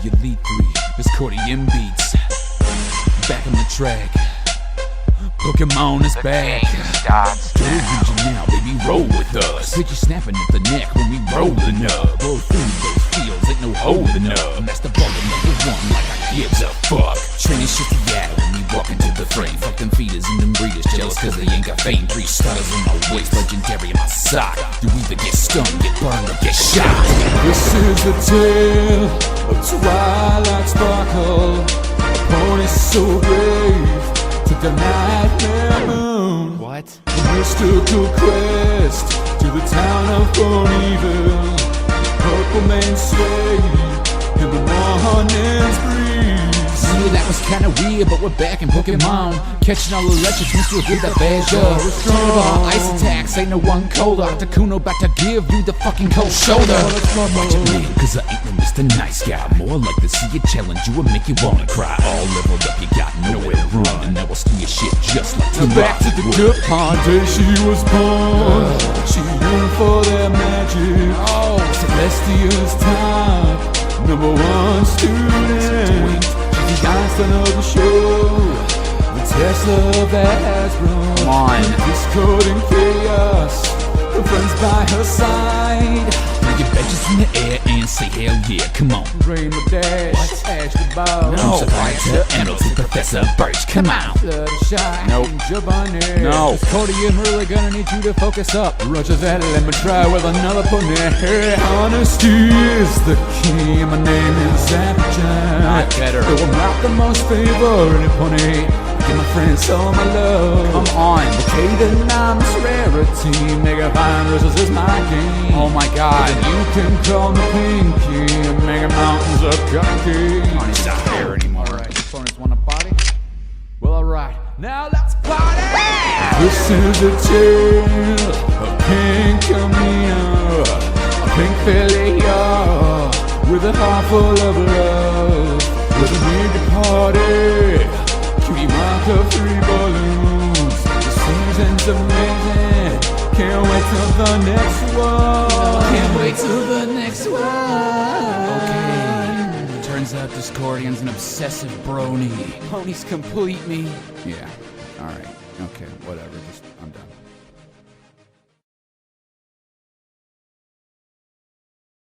Elite 3, Discordian beats. Back on the track. Pokemon is back. Go region now, baby, roll with us. Bitch, you snapping at the neck when we rollin' up. Roll through those fields, ain't no holding up. And that's the baller #1, like I gives a fuck. Training shit to yaddle when we walk into the frame. Fuck them feeders and them breeders, jealous cause they ain't got fame. 3 stars on my waist, legendary in my sock. You either get stung, get burned, or get shot. This is the tale of Twilight Sparkle. Opponent so brave, took the nightmare moon. What? Mystical quest to the town of Bonneville. Purple man sway in the morning's breeze. Yeah, that was kinda weird, but we're back in Pokemon. Catching all the electrics, Mr. Good that badger. Turn of all ice attacks, ain't no one colder. Articuno about to give you the fucking cold shoulder. Watch it, man, cause I ain't no Mr. Nice Guy. More like to see you challenge you and make you wanna cry. All leveled up, you got nowhere to run, and now I'll steal your shit just like Now back to the good part, day she was born. She yearned for their magic. Oh, Celestia's top, #1 student. She danced another show. The Tesla that has grown. come on. Discord and chaos, her friends by her side. Now your badges in the air and say hell yeah, come on. Rain the dash, ash the ball. No, Fighter, Emerald to Professor Birch, come on. Fluttershy, Nope. Jabunny. No. Discordian really gonna need you to focus up. Roger that, let me try with another pony. Honesty is the key, my name is Applejack. Not better. Though I'm not the most favorite pony, give my friends all my love. Come on. Okay, then I'm a rarity. Mega Fine versus is my game. Oh my god. And you can call me Pinky. Mega Mountains are cocky. He's not there anymore. Alright, opponents want a body? Well, alright. Now let's party! This is a tale of Pink Camino, a pink failure with a heart full of love. With a need to party, cutie marker, 3 balloons. The season's amazing. Can't wait till the next one. Can't wait till the next one. Okay. Turns out Discordian's an obsessive brony. Ponies complete me. Yeah. Alright. Okay. Whatever. I'm done.